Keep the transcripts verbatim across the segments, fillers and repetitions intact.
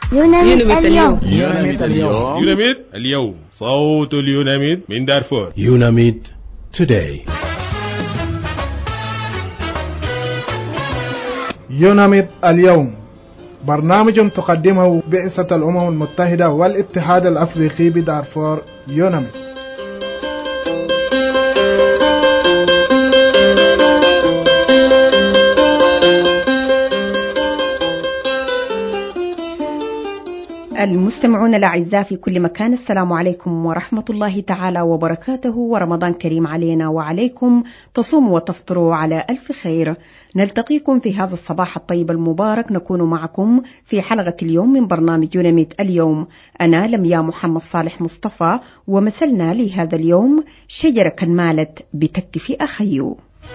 يوناميد اليوم. يوناميد اليوم. يوناميد اليوم، صوت اليوناميد من دارفور. يوناميد today. يوناميد اليوم برنامج تقدمه بعثة الأمم المتحدة والاتحاد الأفريقي بدارفور. يوناميد. المستمعون الأعزاء في كل مكان، السلام عليكم ورحمة الله تعالى وبركاته، ورمضان كريم علينا وعليكم، تصوموا وتفطروا على ألف خير. نلتقيكم في هذا الصباح الطيب المبارك، نكون معكم في حلقة اليوم من برنامج يوناميد اليوم. أنا لميا محمد صالح مصطفى، ومثلنا لهذا اليوم شجرة كان مالت بتكفي أخيو.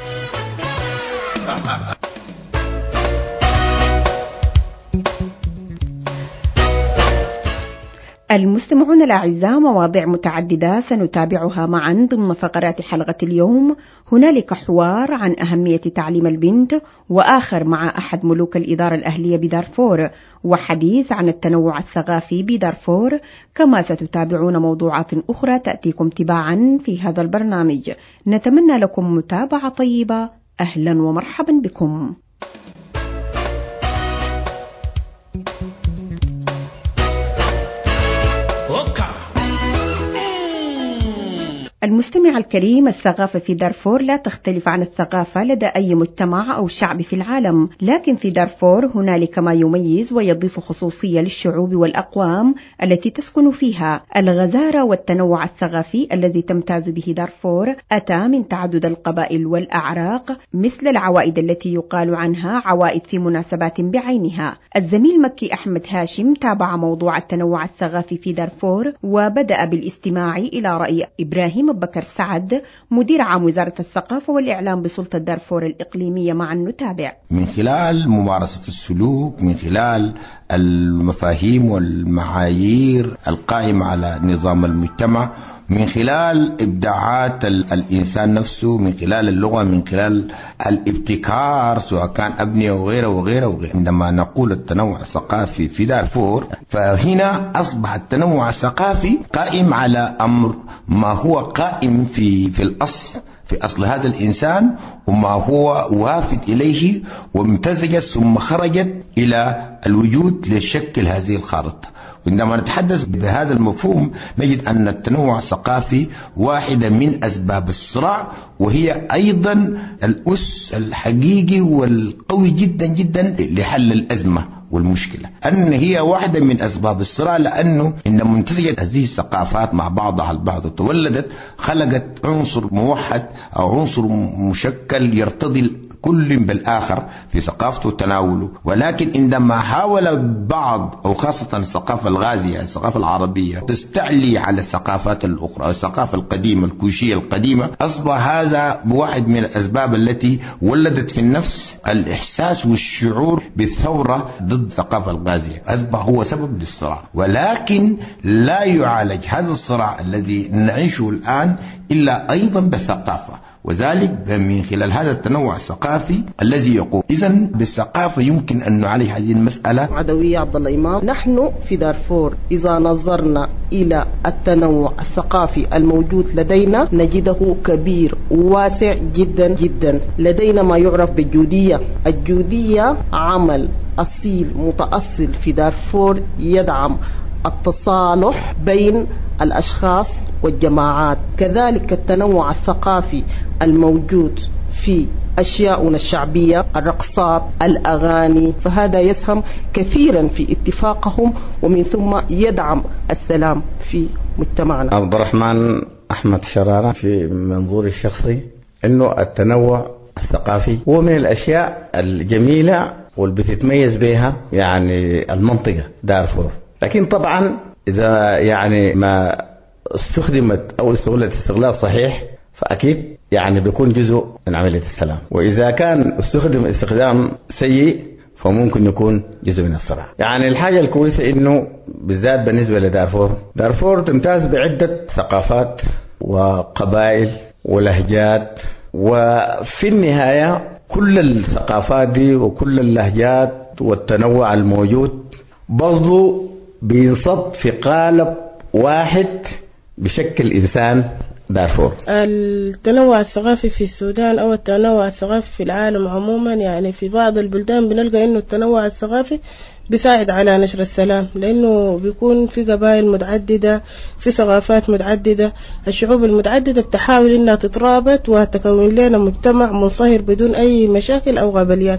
المستمعون الأعزاء، مواضيع متعددة سنتابعها معا ضمن فقرات حلقة اليوم. هنالك حوار عن أهمية تعليم البنت، وآخر مع أحد ملوك الإدارة الأهلية بدارفور، وحديث عن التنوع الثقافي بدارفور. كما ستتابعون موضوعات أخرى تأتيكم تباعا في هذا البرنامج. نتمنى لكم متابعة طيبة. أهلا ومرحبا بكم. المستمع الكريم، الثقافة في دارفور لا تختلف عن الثقافة لدى أي مجتمع أو شعب في العالم، لكن في دارفور هنالك ما يميز ويضيف خصوصية للشعوب والأقوام التي تسكن فيها. الغزارة والتنوع الثقافي الذي تمتاز به دارفور أتى من تعدد القبائل والأعراق، مثل العوائد التي يقال عنها عوائد في مناسبات بعينها. الزميل مكي أحمد هاشم تابع موضوع التنوع الثقافي في دارفور، وبدأ بالاستماع إلى رأي إبراهيم بكر سعد، مدير عام وزارة الثقافة والإعلام بسلطة دارفور الإقليمية. مع النتابع من خلال ممارسة السلوك، من خلال المفاهيم والمعايير القائمة على نظام المجتمع، من خلال إبداعات الإنسان نفسه، من خلال اللغة، من خلال الابتكار سواء كان أبنية وغيره وغيره وغيره. عندما نقول التنوع الثقافي في دارفور، فهنا أصبح التنوع الثقافي قائم على أمر ما هو قائم في في الأصل في أصل هذا الإنسان، وما هو وافد إليه وامتزجت ثم خرجت إلى الوجود لشكل هذه الخارطة. وعندما نتحدث بهذا المفهوم نجد أن التنوع الثقافي واحدة من أسباب الصراع، وهي أيضا الأس الحقيقي والقوي جدا جدا لحل الأزمة والمشكلة. أن هي واحدة من أسباب الصراع، لأنه إن منتجت هذه الثقافات مع بعضها البعض تولدت، خلقت عنصر موحد أو عنصر مشكل يرتضي كل بالآخر في ثقافته وتناوله. ولكن عندما حاول بعض أو خاصة الثقافة الغازية الثقافة العربية تستعلي على الثقافات الأخرى، الثقافة القديمة الكوشية القديمة، أصبح هذا واحد من الأسباب التي ولدت في النفس الإحساس والشعور بالثورة ضد الثقافة الغازية. أصبح هو سبب للصراع، ولكن لا يعالج هذا الصراع الذي نعيشه الآن إلا أيضا بالثقافة، وذلك من خلال هذا التنوع الثقافي الذي يقوم. إذن بالثقافة يمكن أن نعالج هذه المسألة. عدوية عبد الله إمام. نحن في دارفور إذا نظرنا إلى التنوع الثقافي الموجود لدينا نجده كبير وواسع جدا جدا. لدينا ما يعرف بالجودية. الجودية عمل أصيل متأصل في دارفور يدعم التصالح بين الأشخاص والجماعات. كذلك التنوع الثقافي الموجود في أشياؤنا الشعبية، الرقصات، الأغاني، فهذا يسهم كثيرا في اتفاقهم ومن ثم يدعم السلام في مجتمعنا. عبد الرحمن أحمد شرارة، في منظوري الشخصي أنه التنوع الثقافي هو من الأشياء الجميلة واللي بتتميز بها يعني المنطقة دارفور. لكن طبعا إذا يعني ما استخدمت أو استغلت استغلال صحيح فأكيد يعني بيكون جزء من عملية السلام، وإذا كان استخدم استخدام سيء فممكن يكون جزء من الصراع. يعني الحاجة الكويسة إنه بالذات بالنسبة لدارفور، دارفور تمتاز بعدة ثقافات وقبائل ولهجات، وفي النهاية كل الثقافات دي وكل اللهجات والتنوع الموجود برضو بينصب في قالب واحد بشكل إنسان دارفور. التنوع الثقافي في السودان أو التنوع الثقافي في العالم عموما، يعني في بعض البلدان بنلقى إنه التنوع الثقافي بيساعد على نشر السلام، لأنه بيكون في قبائل متعددة، في ثقافات متعددة. الشعوب المتعددة بتحاول إنها تترابط وتكون لنا مجتمع منصهر بدون أي مشاكل أو قبليات.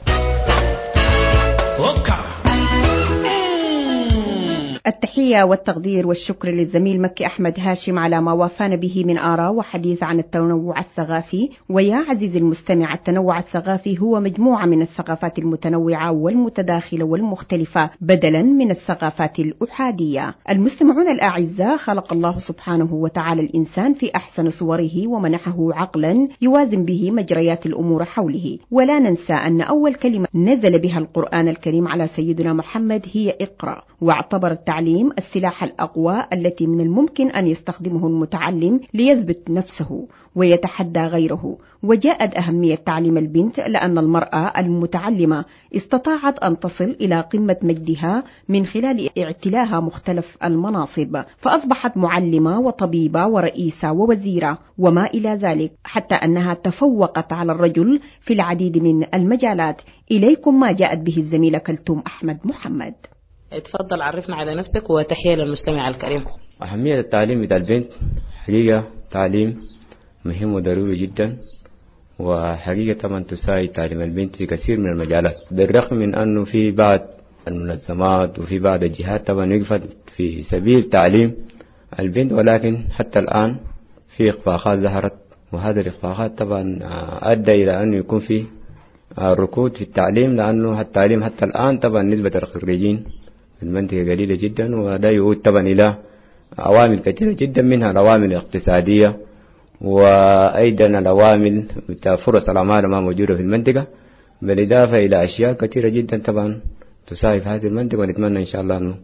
التحية والتقدير والشكر للزميل مكي أحمد هاشم على ما وافانا به من آراء وحديث عن التنوع الثقافي. ويا عزيزي المستمع، التنوع الثقافي هو مجموعة من الثقافات المتنوعة والمتداخلة والمختلفة بدلا من الثقافات الأحادية. المستمعون الأعزاء، خلق الله سبحانه وتعالى الإنسان في أحسن صوره ومنحه عقلا يوازن به مجريات الأمور حوله. ولا ننسى أن أول كلمة نزل بها القرآن الكريم على سيدنا محمد هي اقرأ، واعتبر التعليم السلاح الأقوى التي من الممكن أن يستخدمه المتعلم ليثبت نفسه ويتحدى غيره. وجاءت أهمية تعليم البنت لأن المرأة المتعلمة استطاعت أن تصل إلى قمة مجدها من خلال اعتلاها مختلف المناصب، فأصبحت معلمة وطبيبة ورئيسة ووزيرة وما إلى ذلك، حتى أنها تفوقت على الرجل في العديد من المجالات. إليكم ما جاءت به الزميلة كلثوم أحمد محمد. اتفضل عرفنا على نفسك وتحية للمستمع الكريم. أهمية التعليم بتاع البنت حقيقة تعليم مهم وضروري جدا، وحقيقة طبعا تساعد تعليم البنت في كثير من المجالات، بالرغم من أنه في بعض المنظمات وفي بعض الجهات طبعا وقفت في سبيل تعليم البنت، ولكن حتى الآن في إخفاقات ظهرت، وهذا الإخفاقات طبعا أدى إلى أنه يكون في ركود في التعليم، لأنه التعليم حتى الآن طبعا نسبة الخريجين في المنطقة قليلة جدا، وده يعود طبعا إلى عوامل كثيرة جدا، منها العوامل الاقتصادية وأيضا العوامل بتاع فرص العمل ما موجودة في المنطقة، بالإضافة إلى أشياء كثيرة جدا طبعا تساعد في هذه المنطقة. ونتمنى إن شاء الله أنه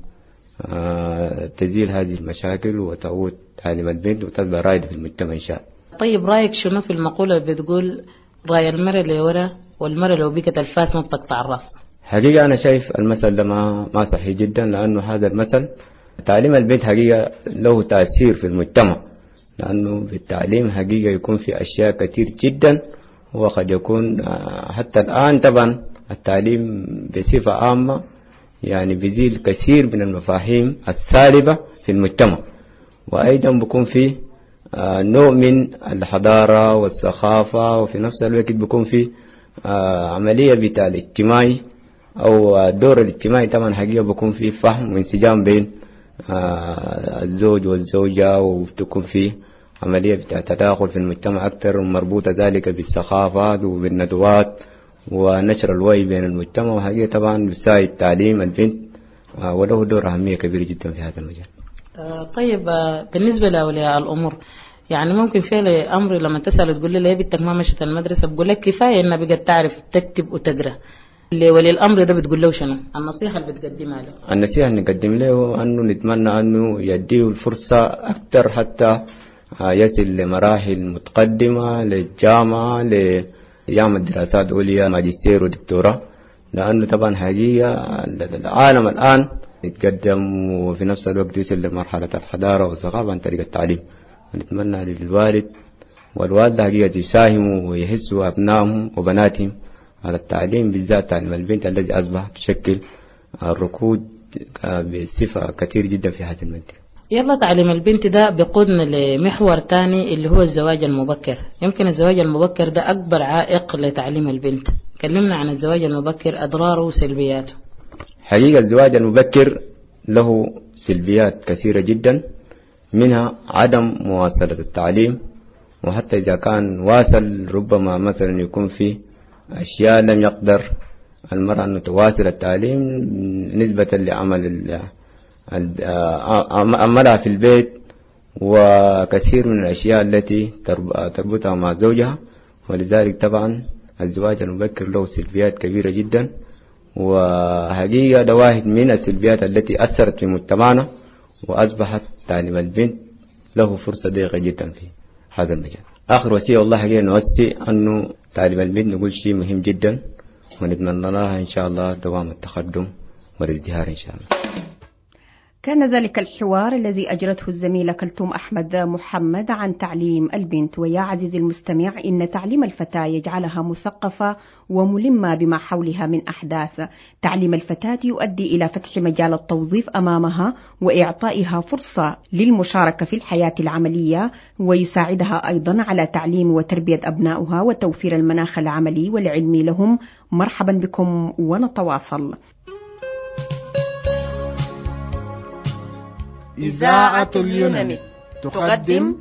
تزيل هذه المشاكل وتعود تعليم البنت وتبقى رائدة في المجتمع إن شاء الله. طيب رأيك شنو في المقولة اللي بتقول رأي المرأة اللي ورا والمرأة لو بقت الفاس ما بتقطع الراس؟ حقيقة أنا شايف المثل ده ما ما صحيح جدا، لأنه هذا المثل تعليم البنت حقيقة له تأثير في المجتمع، لأنه بالتعليم حقيقة يكون في أشياء كثير جدا، وقد يكون حتى الآن طبعا التعليم بصفة عامة يعني بيزيل كثير من المفاهيم السالبة في المجتمع، وأيضا بيكون في نوع من الحضارة والثقافة، وفي نفس الوقت بيكون في عملية بتاع الاجتماعي أو الدور الاجتماعي طبعا حقيقة بيكون في فهم وانسجام بين الزوج والزوجة، وتكون في عملية بتاع تداخل في المجتمع أكثر، مربوطة ذلك بالثقافات وبالندوات ونشر الوعي بين المجتمع، وحقيقة طبعا بيساعد تعليم البنت وله دور أهمية كبيرة جدا في هذا المجال. طيب بالنسبة لأولياء الأمور، يعني ممكن فعل أمر لما تسأل تقول لي بنتك ما مشت المدرسة، بقول لك كفاية إنها بقت تعرف تكتب وتقرأ، اللي ولي الأمر ده بتقول له شنو النصيحة اللي بتقدمها له؟ النصيحة اللي نقدم له أنه نتمنى أنه يديه الفرصة أكثر حتى يصل لمراحل متقدمة للجامعة، ليعمل دراسات عليا ماجستير ودكتوراه، لأنه طبعا حقيقة العالم الآن يتقدم وفي نفس الوقت يصل لمرحلة الحضارة والثقافة عن طريق التعليم. نتمنى للوالد والوالدة حقيقة يساهموا ويحسوا أبنائهم وبناتهم على التعليم، بالذات تعليم البنت الذي أصبح تشكل الركود بصفة كثير جدا في هذه المنطقة. يلا تعليم البنت ده بيقودنا لمحور تاني اللي هو الزواج المبكر. يمكن الزواج المبكر ده أكبر عائق لتعليم البنت، كلمنا عن الزواج المبكر، أضراره وسلبياته. حقيقة الزواج المبكر له سلبيات كثيرة جدا، منها عدم مواصلة التعليم، وحتى إذا كان واصل ربما مثلا يكون فيه أشياء لم يقدر المرأة أن تواصل التعليم نسبة لعمل عملها في البيت، وكثير من الأشياء التي تربطها مع زوجها. ولذلك طبعا الزواج المبكر له سلبيات كبيرة جدا، وحقيقة ده واحد من السلبيات التي أثرت في مجتمعنا، وأصبحت تعليم البنت له فرصة ضيقة جدا في هذا المجال. آخر وصية والله حقيقة نوصي أنه تعليم البنت نقول شيء مهم جدا، ونتمنى لها إن شاء الله دوام التقدم ازدهار إن شاء الله. كان ذلك الحوار الذي أجرته الزميلة كلثوم أحمد محمد عن تعليم البنت. ويا عزيزي المستمع، إن تعليم الفتاة يجعلها مثقفة وملمة بما حولها من أحداث. تعليم الفتاة يؤدي إلى فتح مجال التوظيف أمامها وإعطائها فرصة للمشاركة في الحياة العملية، ويساعدها أيضا على تعليم وتربية أبنائها وتوفير المناخ العملي والعلمي لهم. مرحبا بكم ونتواصل. إذاعة اليونمي تقدم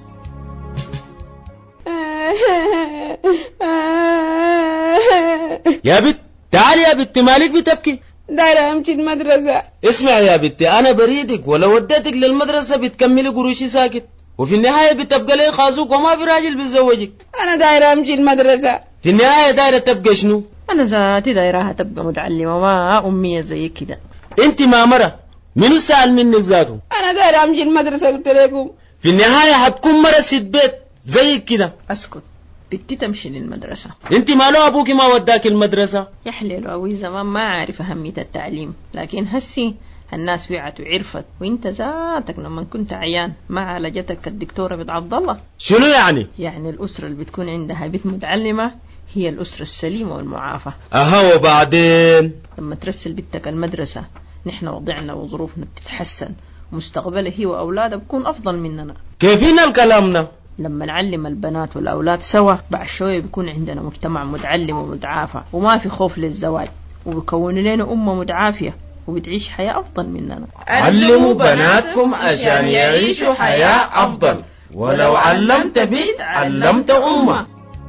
يا بت تعالي يا بت، مالك بتبكي؟ دايرة أمشي المدرسة. اسمع يا بت، أنا بريدك ولو وديتك للمدرسة بتكملي قروشي ساكت، وفي النهاية بتبقى لي خازوق وما في راجل بيتزوجك. أنا دايرة أمشي المدرسة. في النهاية دايرة تبقى شنو؟ أنا ذاتي دايرها تبقى متعلمة ما أمية زي كده. أنت ما مرة منو سأل منك ذاته؟ أنا دايرة أمشي المدرسة قلت لكم. في النهاية هتكون مرة ست بيت زيك كده. أسكت، بنتي تمشي للمدرسة. أنت مالو أبوك ما وداك المدرسة؟ يا حليل أبوي زمان ما عارف أهمية التعليم، لكن هسي الناس وعت وعرفت، وانت ذاتك لما كنت عيان ما عالجتك الدكتورة بنت عبد الله. شنو يعني؟ يعني الأسرة اللي بتكون عندها بنت متعلمة هي الأسرة السليمة والمعافى. أها، وبعدين لما ترسل بنتك المدرسة نحن وضعنا وظروفنا بتتحسن، ومستقبلها هي وأولادها بكون أفضل مننا. كيفين الكلامنا؟ لما نعلم البنات والأولاد سوا بعد شوية بيكون عندنا مجتمع متعلم ومتعافى وما في خوف للزواج، وبيكون لنا أمة متعافية وبتعيش حياة أفضل مننا. علموا بناتكم عشان يعيشوا حياة أفضل، ولو علمت بيت علمت أمة.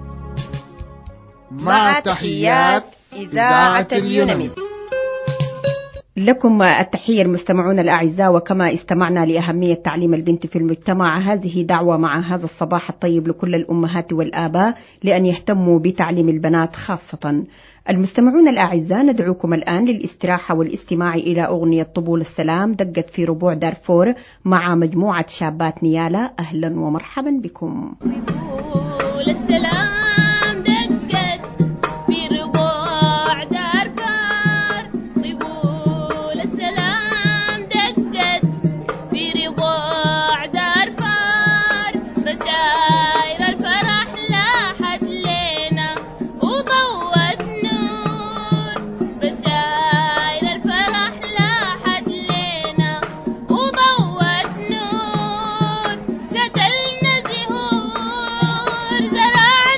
مع تحيات إذاعة اليونمي. لكم التحية المستمعون الأعزاء، وكما استمعنا لأهمية تعليم البنت في المجتمع، هذه دعوة مع هذا الصباح الطيب لكل الأمهات والآباء لأن يهتموا بتعليم البنات خاصة. المستمعون الأعزاء، ندعوكم الآن للاستراحة والاستماع إلى أغنية طبول السلام دقت في ربوع دارفور مع مجموعة شابات نيالا. أهلا ومرحبا بكم. طبول السلام زرعنا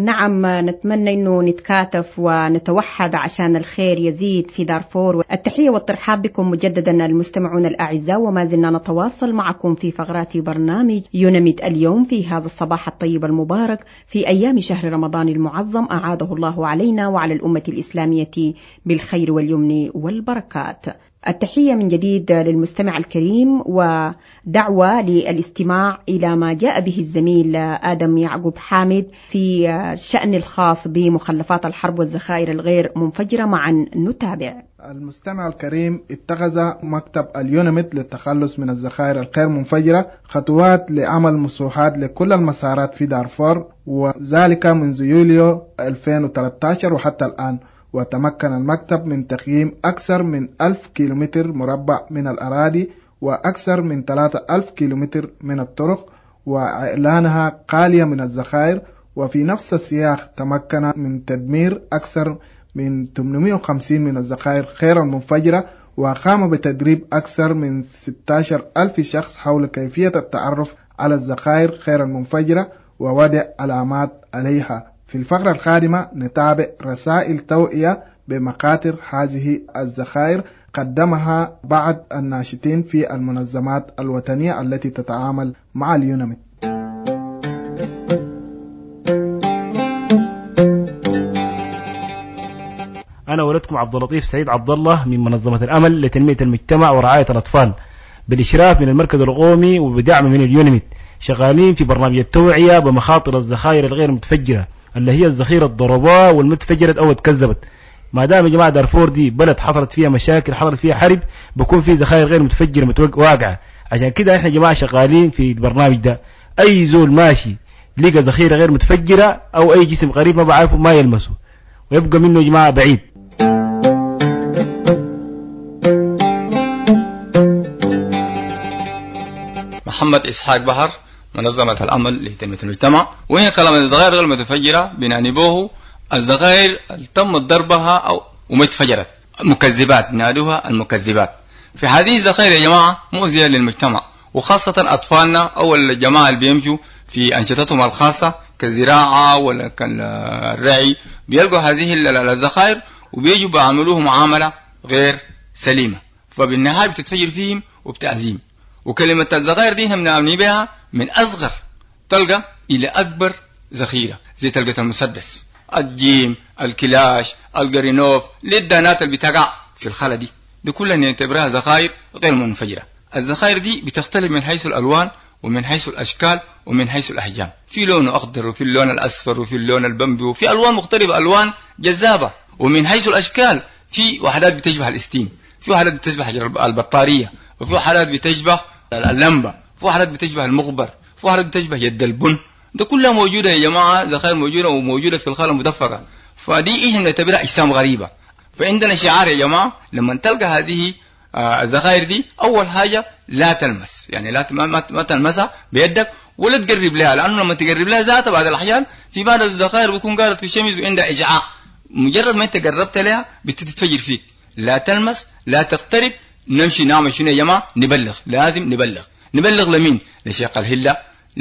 نعم، نتمنى أنه نتكاتف ونتوحد عشان الخير يزيد في دارفور. التحية والترحاب بكم مجددا المستمعون الأعزاء، وما زلنا نتواصل معكم في فقرات برنامج يونميد اليوم في هذا الصباح الطيب المبارك في أيام شهر رمضان المعظم، أعاده الله علينا وعلى الأمة الإسلامية بالخير واليمن والبركات. التحية من جديد للمستمع الكريم، ودعوة للاستماع إلى ما جاء به الزميل آدم يعقوب حامد في الشأن الخاص بمخلفات الحرب والذخائر الغير منفجرة. معا نتابع. المستمع الكريم، اتخذ مكتب اليونميد للتخلص من الذخائر الغير منفجرة خطوات لعمل مسوحات لكل المسارات في دارفور، وذلك منذ يوليو ألفين وثلاثة عشر وحتى الآن. وتمكن المكتب من تقييم أكثر من ألف كيلومتر مربع من الأراضي وأكثر من ثلاثة آلاف كيلومتر من الطرق، وإعلانها خالية من الذخائر. وفي نفس السياق تمكن من تدمير أكثر من ثمانمائة وخمسين من الذخائر غير المنفجرة، وقام بتدريب أكثر من ستة عشر ألف شخص حول كيفية التعرف على الذخائر غير المنفجرة ووضع علامات عليها. في الفقرة القادمة نتابع رسائل توعية بمخاطر هذه الذخائر قدمها بعض الناشطين في المنظمات الوطنية التي تتعامل مع اليونميد. أنا ولدكم عبد اللطيف سعيد عبد الله من منظمة الأمل لتنمية المجتمع ورعاية الأطفال، بالإشراف من المركز القومي وبدعم من اليونميد، شغالين في برنامج التوعية بمخاطر الذخائر الغير متفجرة اللي هي الذخيرة الضرباء والمتفجرة أو اتكذبت. ما دام يا جماعة دارفور دي بلد حصلت فيها مشاكل، حصلت فيها حرب، بكون في ذخائر غير متفجرة واقعة. عشان كده احنا جماعة شغالين في البرنامج ده. أي زول ماشي لقى ذخيرة غير متفجرة أو أي جسم غريب ما بعرفه ما يلمسه ويبقى منه يا جماعة بعيد. محمد إسحاق بحر، منظمة الأمل لتنمية المجتمع. وهنا كلام الذخائر غير متفجرة بنعنبوه الذخائر تم ضربها أو ومتفجرت، مكذبات بنادوها المكذبات. في هذه الذخائر يا جماعة مؤذية للمجتمع، وخاصة أطفالنا أو الجماعة اللي بيمشوا في أنشطتهم الخاصة كزراعة ولا كالرعي، بيلقوا هذه الذخائر وبيجوا بيعملوه معاملة غير سليمة، فبالنهاية بتتفجر فيهم وبتأذيهم. وكلمة الذخائر دي هم نعمل بها من أصغر تلقى إلى أكبر ذخيرة، زي تلقى المسدس، الجيم، الكلاش، الجرينوف، للدانات اللي بتقع في الخلا دي، دي كلها نعتبرها ذخائر غير منفجرة. الذخائر دي بتختلف من حيث الألوان ومن حيث الأشكال ومن حيث الأحجام، في لون أخضر وفي اللون الأصفر وفي اللون البنبي وفي ألوان مختلفة، ألوان جذابة. ومن حيث الأشكال في وحدات بتشبه الإستيم، في وحدات بتشبه البطارية، وفي وحدات بتشبه اللمبة، في وحدات بتشبه المخبر، في وحدات بتشبه يد البن. ده كلها موجودة يا جماعة، ذخائر موجودة وموجودة في الخلا المدفقة. فدي إحنا نعتبرها أجسام غريبة. فعندنا شعار يا جماعة، لما تلقى هذه الذخائر دي أول حاجة لا تلمس، يعني لا ما تلمسها بيدك ولا تقرب لها، لأنه لما تقرب لها ذاتها بعض الأحيان في بعض الذخائر بيكون قاعدة في الشمس وعندها إجعاء، مجرد ما أنت قربت لها بتتفجر فيك. لا تلمس، لا تقترب. نمشي نعمل شنو يا جماعة؟ نبلغ، لازم نبلغ. نبلغ لمين؟ لشيخ الهلة،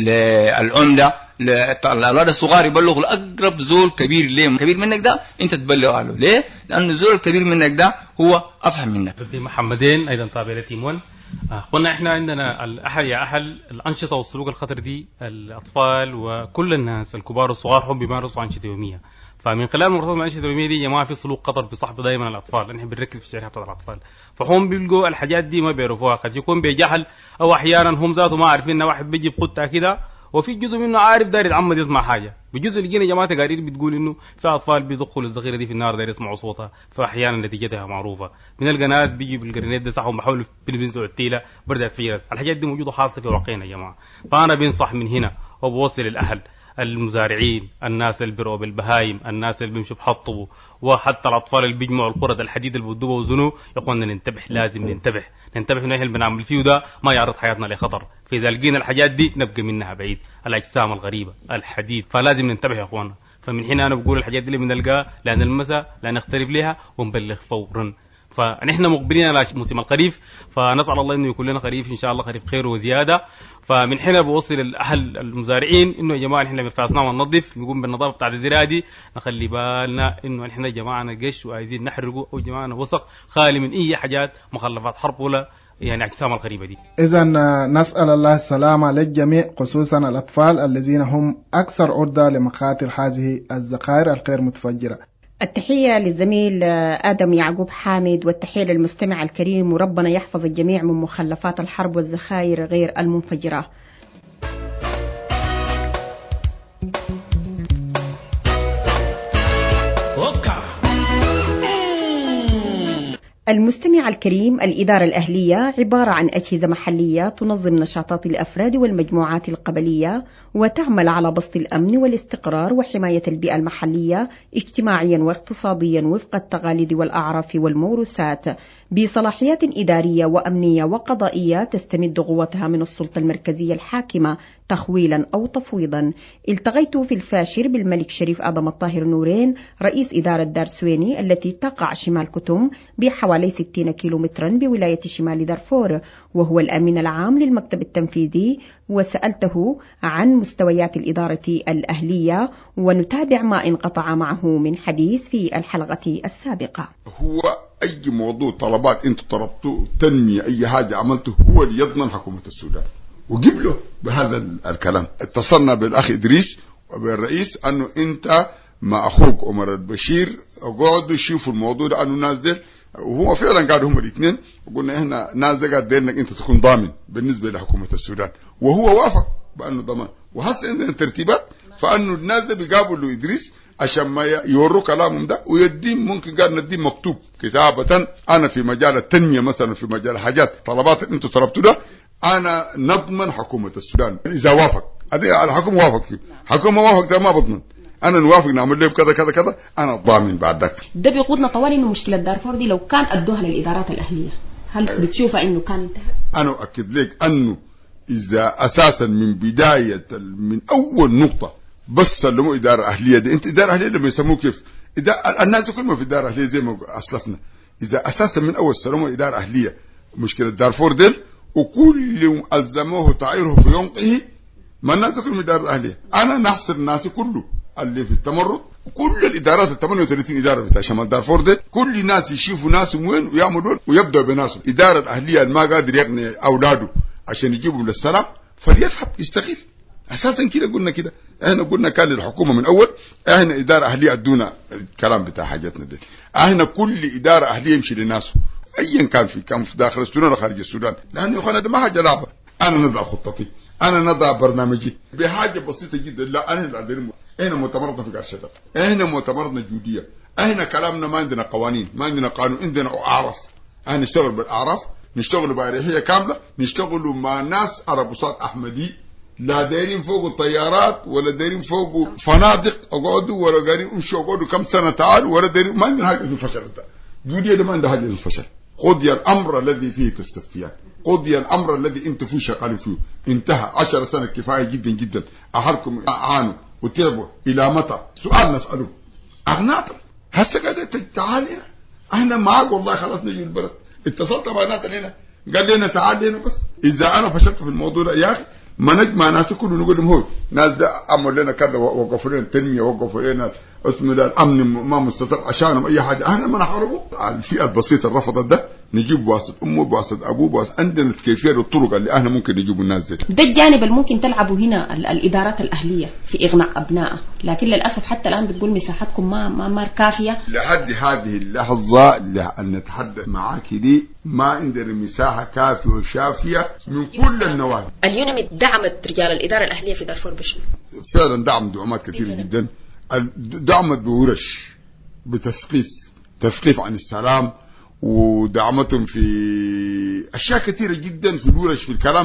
للعمدة، للأولاد الصغار، يبلغ لأقرب زول كبير ليه كبير منك ده أنت تبلغ له. ليه؟ لأن الزول الكبير منك ده هو أفهم منك. محمدين أيضا تابع لتيم ون. قلنا إحنا عندنا الأحل يا أحل الأنشطة والسلوك الخطر دي، الأطفال وكل الناس الكبار والصغار هم بيمارسوا أنشطة يومية. فمن خلال مرتبط الأنشطة اليومية دي يا جماعة في سلوك خطر بصحب دائما الأطفال، نحن بنركز في الشريحة بتاعت الأطفال، فهم بيلقوا الحاجات دي ما بيعرفوها، قد يكون بجهل أو أحيانا هم ذاته ما عارفين إن واحد بيجي بقطة كده، وفي جزء منه عارف داير يتعمد يسمع حاجة، بجزء لقينا جماعة تقارير بتقول إنه في أطفال بيدخلوا الذخيرة دي في النار داير يسمعوا صوتها، فأحيانا نتيجتها معروفة. من القناة بيجي بالجرينيت ده صحهم بحاولوا بالبنزو التيلة برد فيرت، الحاجات دي موجودة حاصلة في واقعنا يا جماعة. فأنا بنصح من هنا وبوصل الأهل، المزارعين، الناس اللي بيرعوا بالبهايم، الناس اللي بيمشوا بحطبوا، وحتى الأطفال اللي بيجمعوا القرد الحديد اللي بيدوبوا وزنوه، يا اخوانا ننتبه، لازم ننتبه ننتبه إنه إحنا اللي بنعمل فيه ده ما يعرض حياتنا لخطر، فإذا لقينا الحاجات دي نبقى منها بعيد، الأجسام الغريبة، الحديد، فلازم ننتبه يا اخوانا. فمن هنا أنا بقول الحاجات دي اللي بنلقاها لا نلمسها لا نقترب لها ونبلغ فورا. فنحن مقبلين على موسم الخريف، فنسأل الله إنه يكون لنا خريف إن شاء الله خريف خير وزيادة. فمن هنا بوصل الأهل المزارعين إنه يا جماعة نحن بنفاسنا وننظف، نقوم بالنظافة بتاعت الزراعة دي، نخلي بالنا إنه نحن يا جماعة نقش وعايزين نحرقه، أو جماعة وسخ خالي من أي حاجات مخلفات حرب ولا يعني اجسام الغريبة دي. إذا نسأل الله السلامة للجميع، خصوصا الأطفال الذين هم أكثر عرضة لمخاطر هذه الذخائر الغير متفجرة. التحية للزميل آدم يعقوب حامد، والتحية للمستمع الكريم، وربنا يحفظ الجميع من مخلفات الحرب والذخائر غير المنفجرة. المستمع الكريم، الإدارة الأهلية عبارة عن أجهزة محلية تنظم نشاطات الأفراد والمجموعات القبلية، وتعمل على بسط الأمن والاستقرار وحماية البيئة المحلية اجتماعيا واقتصاديا وفق التقاليد والأعراف والموروثات، بصلاحيات إدارية وأمنية وقضائية تستمد قوتها من السلطة المركزية الحاكمة تخويلا أو تفويضا. التقيت في الفاشر بالملك شريف آدم الطاهر نورين، رئيس إدارة دار سويني التي تقع شمال كتم بحوالي ستين كيلومترا بولاية شمال دارفور، وهو الأمين العام للمكتب التنفيذي، وسألته عن مستويات الإدارة الأهلية، ونتابع ما انقطع معه من حديث في الحلقة السابقة. هو أي موضوع طلبات أنت طلبته، تنمية، أي حاجة عملته، هو اللي يضمن حكومة السودان، وقبله بهذا الكلام. اتصلنا بالأخ إدريس وبالرئيس أنه أنت مع أخوك عمر البشير اقعدوا شوفوا الموضوع ده أنه نازل، وهو فعلا قاعد هم الاثنين، وقلنا احنا نازل قاعد انك انت تكون ضامن بالنسبه لحكومه السودان، وهو وافق بانه ضمان. وهسه عندنا ترتيبات فانه الناس ده بيقابلوا ادريس عشان ما يوروا كلامهم ده ويدين، ممكن قاعد ندين مكتوب كتابه انا في مجال التنميه مثلا، في مجال حاجات طلبات انتم طلبتوا ده انا نضمن حكومه السودان اذا وافق. الحكومه وافق فيه، حكومه وافق ده ما بضمن، انا نوافق نعمل لهم كذا كذا كذا، انا ضامن بعد ذاك. ده بيقودنا طوال انه مشكله دارفور دي لو كان ادوها للادارات الاهليه، هل أه. بتشوفها انه كان انتهى؟ انا اؤكد لك انه اذا اساسا من بدايه من اول نقطه بس سلموا اداره اهليه دي، انت اداره اهليه لما يسموه كيف؟ اذا الناس كلهم في اداره اهليه زي ما اسلفنا، اذا اساسا من اول سلموا اداره اهليه مشكله دارفور دي وكل الزموه تعيره في ينقه، ما الناس كلهم اداره اهليه. انا نحصر الناس كله اللي في التمرد، كل الادارات ال ثمانية وثلاثين اداره بتاع شمال دارفور دي، كل الناس يشوفوا ناسهم وين ويعملوا ويبداوا بناسهم. الاداره الاهليه اللي ما قادر يقنع اولاده عشان يجيبهم للسلام فليذهب يستقيل. اساسا كده قلنا كده، احنا قلنا كان للحكومه من اول، احنا اداره اهليه ادونا الكلام بتاع حاجاتنا دي، احنا كل اداره اهليه يمشي لناسه ايا كان في كان في داخل السودان ولا خارج السودان، لانه يا اخوانا ده ما حاجه لعبه. انا نضع خطتي، انا نضع برنامجي بحاجه بسيطه جدا. لا انا اللي احنا مؤتمرنا في قرشتر، احنا مؤتمرنا جوديه، احنا كلامنا ما عندنا قوانين، ما عندنا قانون، عندنا اعراف. احنا نشتغل بالاعراف، نشتغل باريحيه كامله، نشتغلوا مع ناس على بساط احمدي، لا دايرين فوق الطيارات ولا دايرين فوق فنادق اقعدوا ولا دايرين امشوا اقعدوا كم سنه تعالوا ولا دايرين، ما عندنا حاجه اسمها فشل. جوديه ده ما عندها حاجه اسمها فشل. قضي الامر الذي فيه تستفتيان، قضي الامر الذي انتم فيه شغالين فيه، انتهى. عشر سنة كفايه جدا جدا. اهلكم عانوا وتعبوا الى متى؟ سؤال نساله. اغناكم هسه قاعد تعال هنا، احنا معاك والله خلاص نجي البلد. اتصلت مع ناس هنا قال لنا تعال هنا بس. اذا انا فشلت في الموضوع ده يا اخي ما نجمع ناس كله نقول لهم هو ناس ده عملوا لنا كذا، وقفوا لنا التنميه، وقفوا لنا اسمه ده الامن ما مستتر عشانهم اي حاجه، احنا ما نحاربه. الفئه البسيطه اللي رفضت ده نجيب بواسطه امه بواسطه ابوه بواسطه، عندنا كيفيه الطرق اللي احنا ممكن نجيب الناس دي. ده الجانب اللي ممكن تلعبوا هنا الادارات الاهليه في اغناء ابنائها، لكن للاسف حتى الان بتقول مساحتكم ما ما, ما كافيه. لحد هذه اللحظه اللي نتحدث معاك دي ما عندنا مساحه كافيه وشافيه من كل النواحي. اليونميت دعمت رجال الاداره الاهليه في دارفور بشنو؟ فعلا دعم دعومات كثيره جدا، دعمت بورش، بتثقيف، تثقيف عن السلام، ودعمتهم في اشياء كثيره جدا في الورش، في الكلام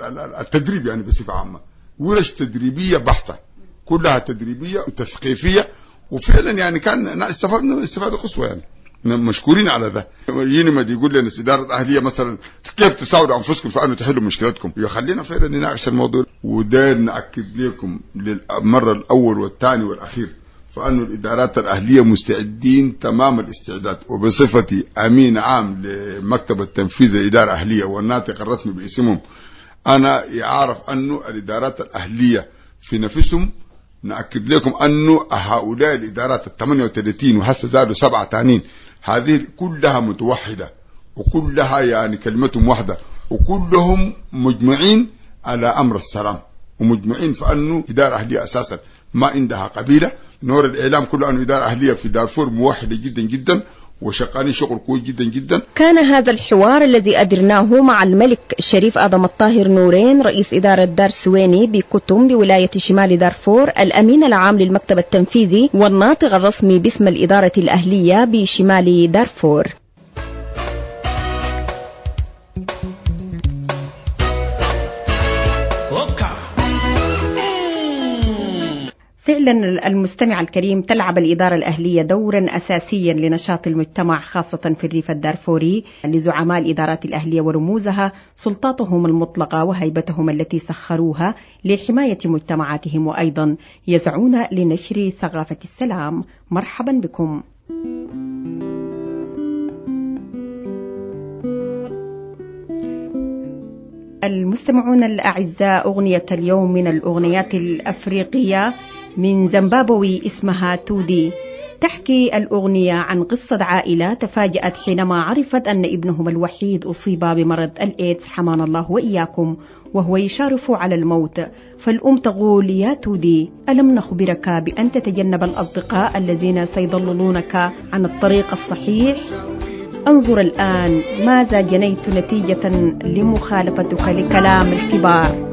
التدريب يعني بصفه عامه، ورش تدريبيه بحته كلها تدريبيه وتثقيفيه، وفعلا يعني كان استفدنا استفاده قصوى يعني، مشكورين على ذا. ينمد يقول لنا اداره اهليه مثلا كيف تساعدوا انفسكم في انه تحلوا مشكلتكم، يخلينا فعلا نناقش الموضوع. وده ناكد لكم للمره الاول والثاني والاخير فأن الإدارات الأهلية مستعدين تمام الاستعداد. وبصفتي أمين عام لمكتب التنفيذ الإدارة الأهلية والناطق الرسمي باسمهم، أنا يعرف أن الإدارات الأهلية في نفسهم نأكد لكم أنه هؤلاء الإدارات الثمانية وثلاثين وهسه زادوا سبعة تانين، هذه كلها متوحدة وكلها يعني كلمتهم واحدة وكلهم مجمعين على أمر السلام ومجمعين فأنه إدارة أهلية أساسا ما عندها قبيلة. نور الإعلام كله أنه إدارة أهلية في دارفور موحدة جدا جدا وشغالين شغل كويس جدا جدا. كان هذا الحوار الذي أدرناه مع الملك الشريف آدم الطاهر نورين رئيس إدارة دار سويني بكتم بولاية شمال دارفور، الأمين العام للمكتب التنفيذي والناطق الرسمي باسم الإدارة الأهلية بشمال دارفور. فعلا المستمع الكريم، تلعب الإدارة الأهلية دورا أساسيا لنشاط المجتمع خاصة في الريف الدارفوري. لزعماء الإدارات الأهلية ورموزها سلطاتهم المطلقة وهيبتهم التي سخروها لحماية مجتمعاتهم، وأيضا يسعون لنشر ثقافة السلام. مرحبا بكم. المستمعون الأعزاء، أغنية اليوم من الأغنيات الأفريقية من زيمبابوي اسمها تودي. تحكي الأغنية عن قصة عائلة تفاجأت حينما عرفت أن ابنهم الوحيد أصيب بمرض الإيدز حمانا الله وإياكم وهو يشارف على الموت. فالأم تقول: يا تودي، ألم نخبرك بأن تتجنب الأصدقاء الذين سيضللونك عن الطريق الصحيح؟ انظر الآن ماذا جنيت نتيجة لمخالفتك لكلام الكبار.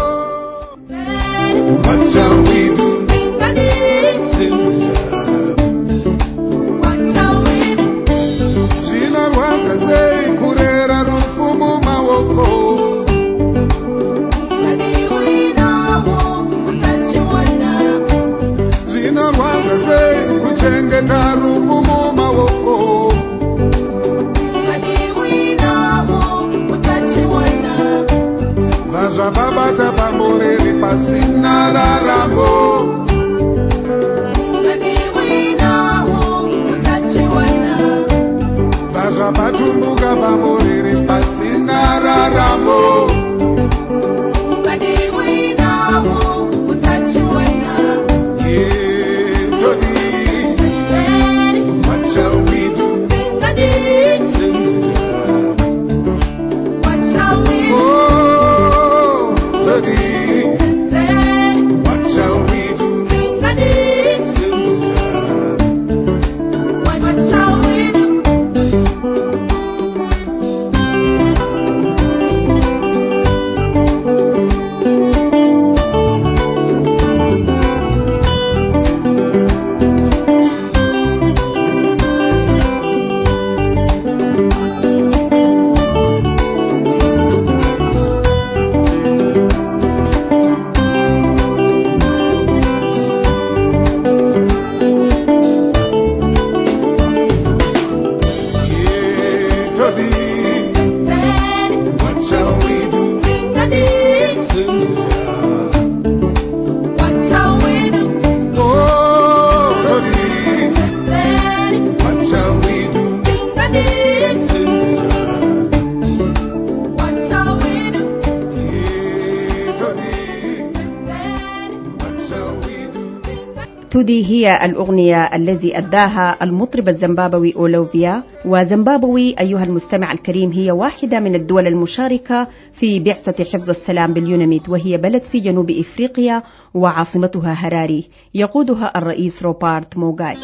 تودي هي الأغنية الذي أداها المطرب الزيمبابوي أولوفيا. وزيمبابوي أيها المستمع الكريم هي واحدة من الدول المشاركة في بعثة حفظ السلام باليوناميد، وهي بلد في جنوب إفريقيا وعاصمتها هراري، يقودها الرئيس روبرت موغاي.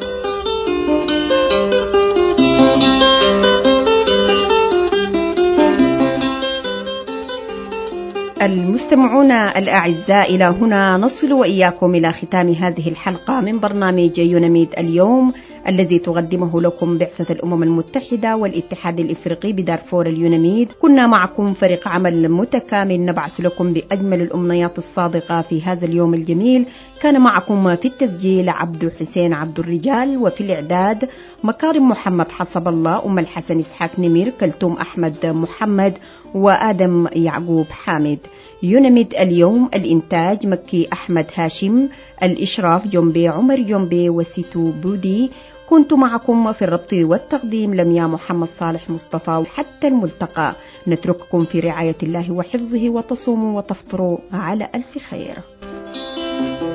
المستمعون الأعزاء، إلى هنا نصل وإياكم إلى ختام هذه الحلقة من برنامج يوناميد اليوم الذي تقدمه لكم بعثة الأمم المتحدة والاتحاد الإفريقي بدارفور اليوناميد. كنا معكم فريق عمل متكامل نبعث لكم بأجمل الأمنيات الصادقة في هذا اليوم الجميل. كان معكم في التسجيل عبد حسين عبد الرجال، وفي الإعداد مكارم محمد حسب الله، أم الحسن إسحاق نمير، كلثوم أحمد محمد، وآدم يعقوب حامد. يونمد اليوم، الإنتاج مكي أحمد هاشم، الإشراف جنبي عمر جنبي وسيتو بودي. كنت معكم في الربط والتقديم لميا محمد صالح مصطفى. حتى الملتقى نترككم في رعاية الله وحفظه، وتصوموا وتفطروا على ألف خير.